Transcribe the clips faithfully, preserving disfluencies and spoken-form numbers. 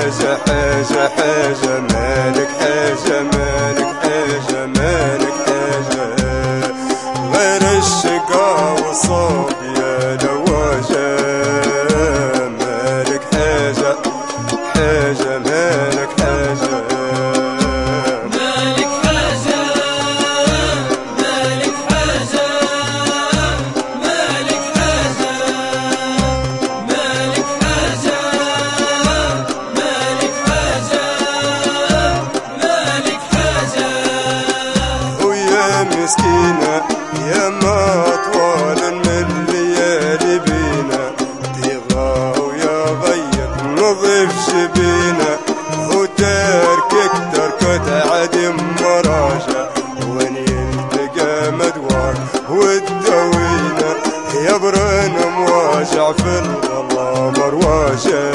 حاجة حاجة حاجة مالك حاجة مالك حاجة مالك حاجة غير الشقا والصوب يا لواجة مالك حاجة حاجة مالك حاجة مالك حاجة مالك حاجة مالك حاجة مالك حاجة مالك حاجة مالك حاجة ويا مسكينة يا ما طوال من الليالي بينا تبغى ويا غير نظيف شبينا وتركك تركت عدم مراجع وين يلتقى مدواك والدوينة يبرن مواجع في الغلا مرواجة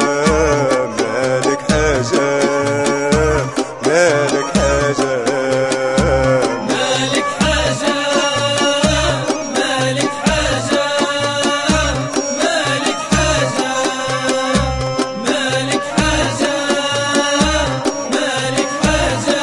مالك حاجة مالك حاجة مالك حاجة مالك حاجة مالك حاجة مالك حاجة مالك حاجة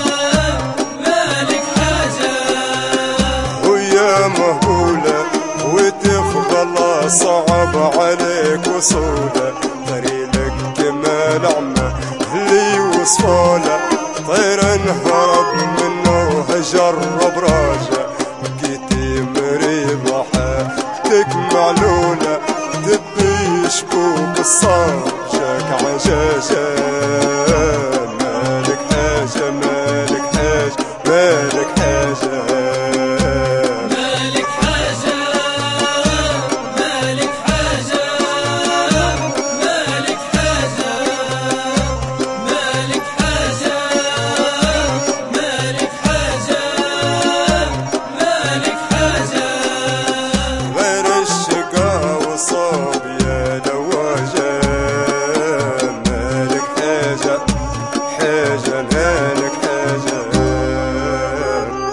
مالك حاجة ويا مهولة وتفضل صعب عليك وصولة طريقك كمال عمه اللي وصفوله طير انهرب منه جرب راجع بكيتي مريضة حالتك معلولة تبي شكوك الصار جاك عجاجة مالك حاجة مالك حاجة مالك حاجة مالك حاجة مالك حاجة مالك حاجة مالك حاجة مالك حاجة مالك حاجة غير الشقا وصار